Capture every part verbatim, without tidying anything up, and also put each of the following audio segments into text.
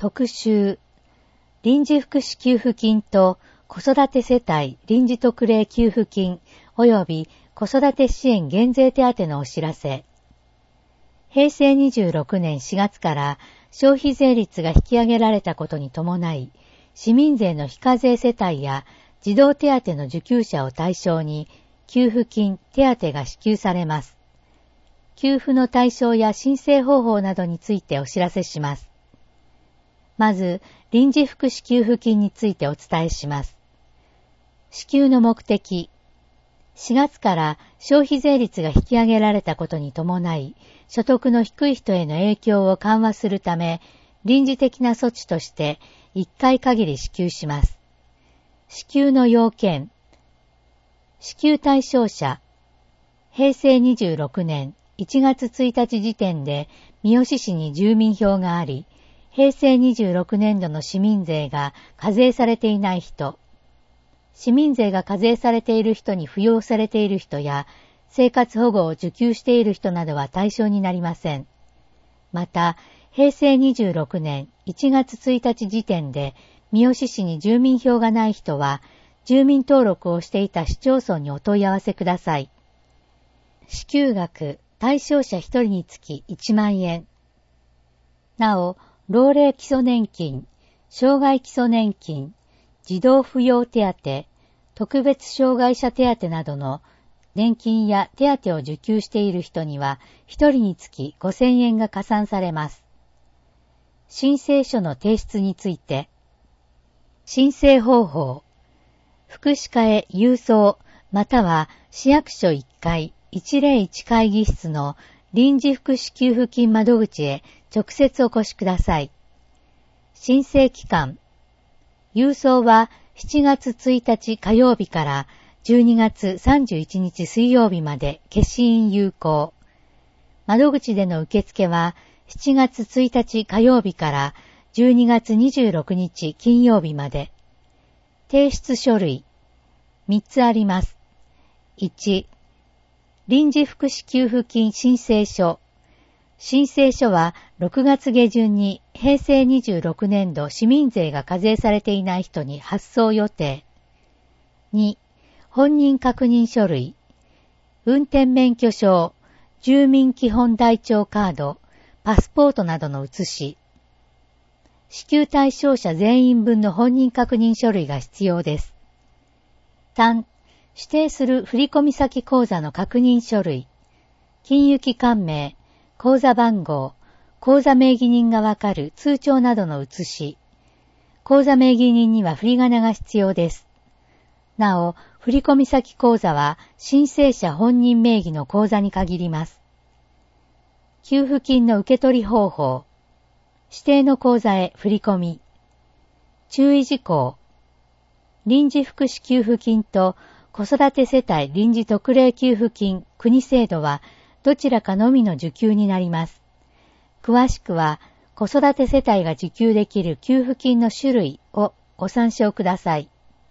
特集、臨時福祉給付金と子育て世帯臨時特例給付金及び子育て支援減税手当のお知らせ。へいせいにじゅうろくねんしがつから消費税率が引き上げられたことに伴い、市民税の非課税世帯や児童手当の受給者を対象に給付金、手当が支給されます。給付の対象や申請方法などについてお知らせします。まず、臨時福祉給付金についてお伝えします。支給の目的。しがつから消費税率が引き上げられたことに伴い、所得の低い人への影響を緩和するため、臨時的な措置としていっかい限り支給します。支給の要件。支給対象者。へいせいにじゅうろくねんいちがつついたち時点で三好市に住民票があり、へいせいにじゅうろくねんどの市民税が課税されていない人、市民税が課税されている人に扶養されている人や、生活保護を受給している人などは対象になりません。また、へいせいにじゅうろくねんいちがつついたち時点で三好市に住民票がない人は、住民登録をしていた市町村にお問い合わせください。支給額、対象者ひとりにつきいちまんえん。なお、老齢基礎年金、障害基礎年金、児童扶養手当、特別障害者手当などの年金や手当を受給している人には、ひとりにつきごせんえんが加算されます。申請書の提出について、申請方法、福祉課へ郵送、または市役所いっかいいちぜろいち会議室の臨時福祉給付金窓口へ直接お越しください。申請期間、郵送はしちがつついたち火曜日からじゅうにがつさんじゅういちにち水曜日まで消印有効。窓口での受付はしちがつついたち火曜日からじゅうにがつにじゅうろくにち金曜日まで。提出書類、みっつあります。いち、臨時福祉給付金申請書。申請書はろくがつげじゅんにへいせいにじゅうろくねんど市民税が課税されていない人に発送予定。に、本人確認書類、運転免許証、住民基本台帳カード、パスポートなどの写し。支給対象者全員分の本人確認書類が必要です。さん、指定する振込先口座の確認書類、金融機関名、口座番号、口座名義人がわかる通帳などの写し。口座名義人には振り仮名が必要です。なお、振込先口座は申請者本人名義の口座に限ります。給付金の受け取り方法。指定の口座へ振り込み。注意事項。臨時福祉給付金と子育て世帯臨時特例給付金国制度はどちらかのみの受給になります。詳しくは子育て世帯が受給できる給付金の種類をご参照ください。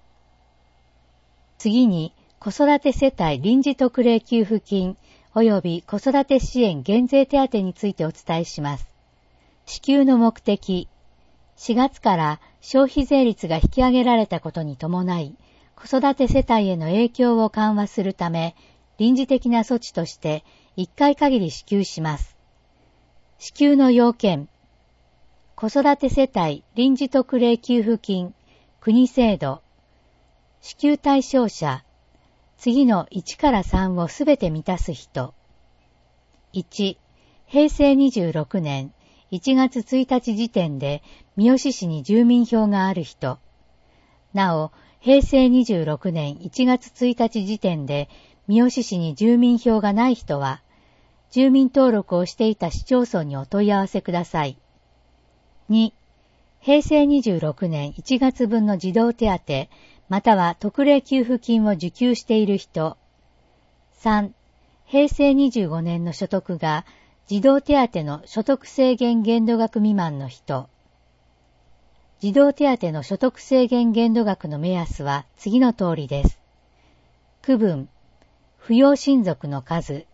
次に子育て世帯臨時特例給付金及び子育て支援減税手当についてお伝えします。支給の目的。しがつから消費税率が引き上げられたことに伴い、子育て世帯への影響を緩和するため、臨時的な措置としていっかい限り支給します。支給の要件。子育て世帯臨時特例給付金、国制度。支給対象者。次のいちからさんをすべて満たす人。いち、へいせいにじゅうろくねんいちがつついたち時点で三好市に住民票がある人。なお、へいせいにじゅうろくねんいちがつついたち時点で三好市に住民票がない人は、住民登録をしていた市町村にお問い合わせください。に、へいせいにじゅうろくねんいちがつぶんの児童手当、または特例給付金を受給している人。さん、へいせいにじゅうごねんの所得が児童手当の所得制限限度額未満の人。児童手当の所得制限限度額の目安は次の通りです。区分、扶養親族の数、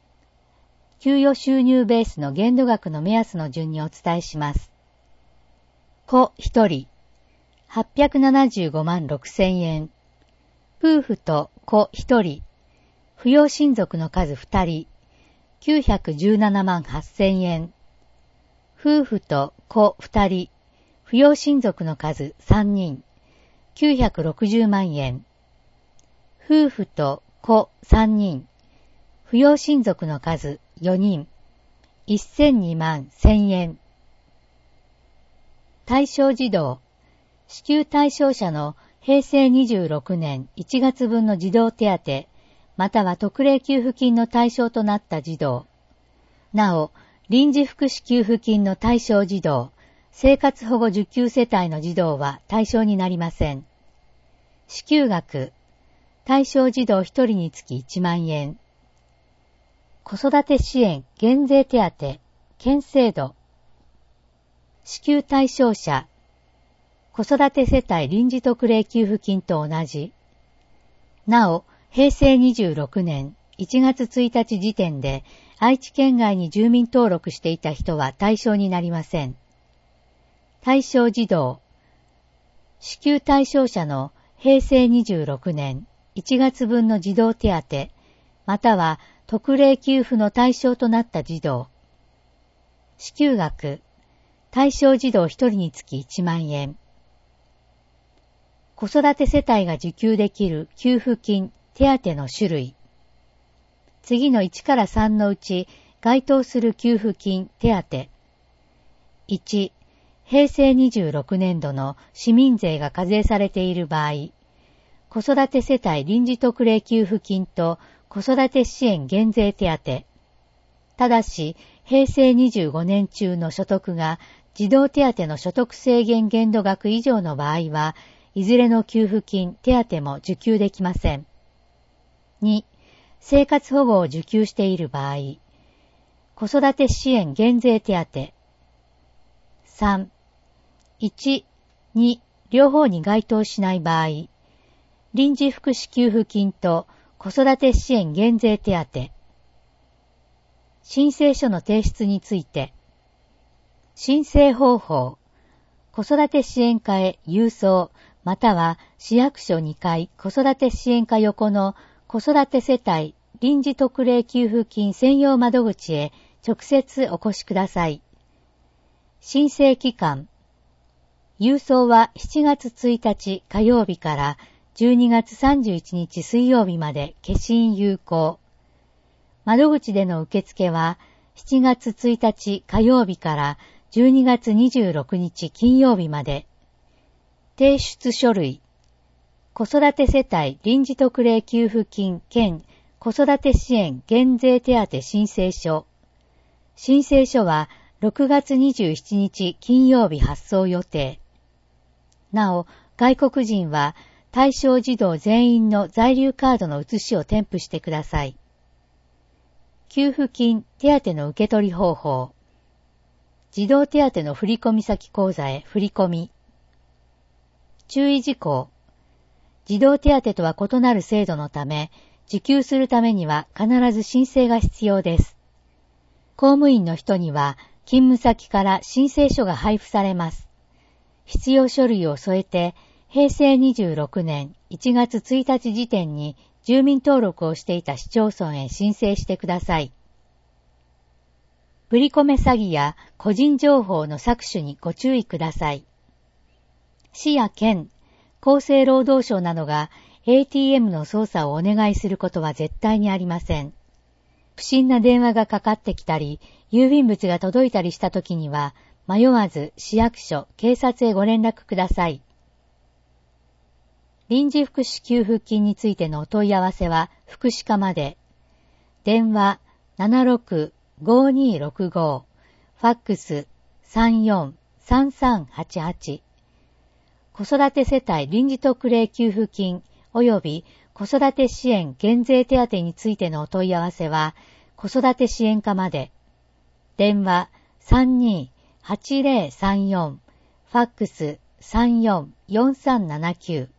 給与収入ベースの限度額の目安の順にお伝えします。 子ひとり、はっぴゃくななじゅうごまんろくせんえん。夫婦と子ひとり、扶養親族の数ふたり、きゅうひゃくじゅうななまんはっせんえん。夫婦と子ふたり、扶養親族の数さんにん、きゅうひゃくろくじゅうまんえん。夫婦と子さんにん、扶養親族の数よにん、せんにまんせんえん。対象児童、支給対象者のへいせいにじゅうろくねんいちがつぶんの児童手当、または特例給付金の対象となった児童。なお、臨時福祉給付金の対象児童、生活保護受給世帯の児童は対象になりません。支給額、対象児童ひとりにつきいちまんえん。子育て支援減税手当、県制度。支給対象者、子育て世帯臨時特例給付金と同じ。なお、へいせいにじゅうろくねんいちがつついたち時点で愛知県外に住民登録していた人は対象になりません。対象児童、支給対象者のへいせいにじゅうろくねんいちがつぶんの児童手当、または特例給付の対象となった児童。支給額、対象児童ひとりにつきいちまんえん。子育て世帯が受給できる給付金、手当の種類。次のいちからさんのうち該当する給付金、手当。いち、へいせいにじゅうろくねんどの市民税が課税されている場合、子育て世帯臨時特例給付金と子育て支援減税手当。ただし、へいせいにじゅうごねん中の所得が児童手当の所得制限限度額以上の場合は、いずれの給付金、手当も受給できません。に、生活保護を受給している場合、子育て支援減税手当。さん、いち、に、両方に該当しない場合、臨時福祉給付金と子育て支援減税手当。申請書の提出について、申請方法、子育て支援課へ郵送、または市役所にかい子育て支援課横の子育て世帯臨時特例給付金専用窓口へ直接お越しください。申請期間、郵送はしちがつついたち火曜日からじゅうにがつさんじゅういちにち水曜日まで消印有効。窓口での受付はしちがつついたち火曜日からじゅうにがつにじゅうろくにち金曜日まで。提出書類、子育て世帯臨時特例給付金兼子育て支援減税手当申請書。申請書はろくがつにじゅうしちにち金曜日発送予定。なお、外国人は対象児童全員の在留カードの写しを添付してください。給付金、手当の受け取り方法。児童手当の振込先口座へ振り込み。注意事項。児童手当とは異なる制度のため、受給するためには必ず申請が必要です。公務員の人には、勤務先から申請書が配布されます。必要書類を添えて、へいせいにじゅうろくねんいちがつついたち時点に住民登録をしていた市町村へ申請してください。振り込め詐欺や個人情報の搾取にご注意ください。市や県、厚生労働省などが エーティーエム の操作をお願いすることは絶対にありません。不審な電話がかかってきたり、郵便物が届いたりしたときには、迷わず市役所、警察へご連絡ください。臨時福祉給付金についてのお問い合わせは福祉課まで。電話 ななろくごにーろくご、ファックス さんよんさんさんはちはち。子育て世帯臨時特例給付金及び子育て支援減税手当についてのお問い合わせは子育て支援課まで。電話 さんにーはちぜろさんよん、ファックス さんよんよんさんななきゅう。